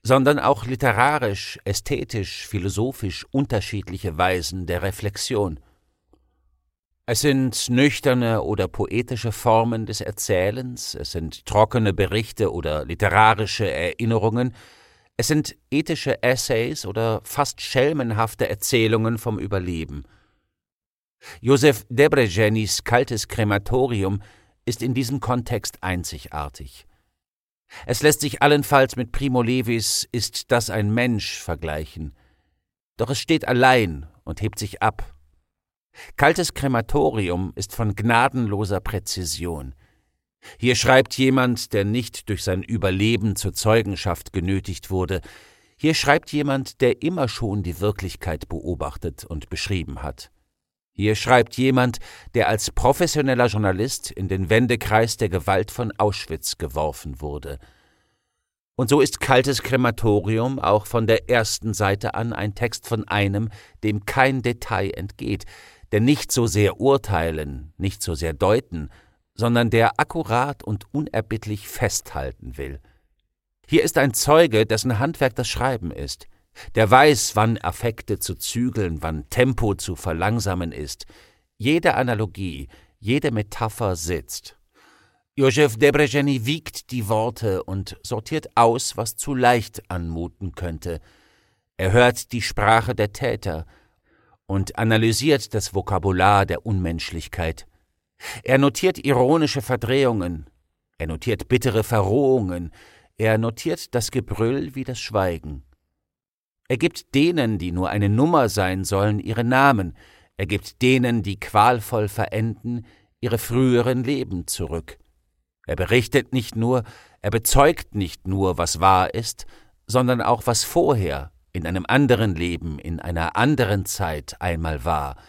sondern auch literarisch, ästhetisch, philosophisch unterschiedliche Weisen der Reflexion. Es sind nüchterne oder poetische Formen des Erzählens, es sind trockene Berichte oder literarische Erinnerungen, es sind ethische Essays oder fast schelmenhafte Erzählungen vom Überleben. Joseph Debregenis Kaltes Krematorium ist in diesem Kontext einzigartig. Es lässt sich allenfalls mit Primo Levis »Ist das ein Mensch« vergleichen. Doch es steht allein und hebt sich ab. Kaltes Krematorium ist von gnadenloser Präzision. Hier schreibt jemand, der nicht durch sein Überleben zur Zeugenschaft genötigt wurde. Hier schreibt jemand, der immer schon die Wirklichkeit beobachtet und beschrieben hat. Hier schreibt jemand, der als professioneller Journalist in den Wendekreis der Gewalt von Auschwitz geworfen wurde. Und so ist Kaltes Krematorium auch von der ersten Seite an ein Text von einem, dem kein Detail entgeht, der nicht so sehr urteilen, nicht so sehr deuten, sondern der akkurat und unerbittlich festhalten will. Hier ist ein Zeuge, dessen Handwerk das Schreiben ist, der weiß, wann Affekte zu zügeln, wann Tempo zu verlangsamen ist. Jede Analogie, jede Metapher sitzt. Joseph Debregeni wiegt die Worte und sortiert aus, was zu leicht anmuten könnte. Er hört die Sprache der Täter und analysiert das Vokabular der Unmenschlichkeit. Er notiert ironische Verdrehungen, er notiert bittere Verrohungen, er notiert das Gebrüll wie das Schweigen. Er gibt denen, die nur eine Nummer sein sollen, ihre Namen, er gibt denen, die qualvoll verenden, ihre früheren Leben zurück. Er berichtet nicht nur, er bezeugt nicht nur, was wahr ist, sondern auch, was vorher, in einem anderen Leben, in einer anderen Zeit einmal war,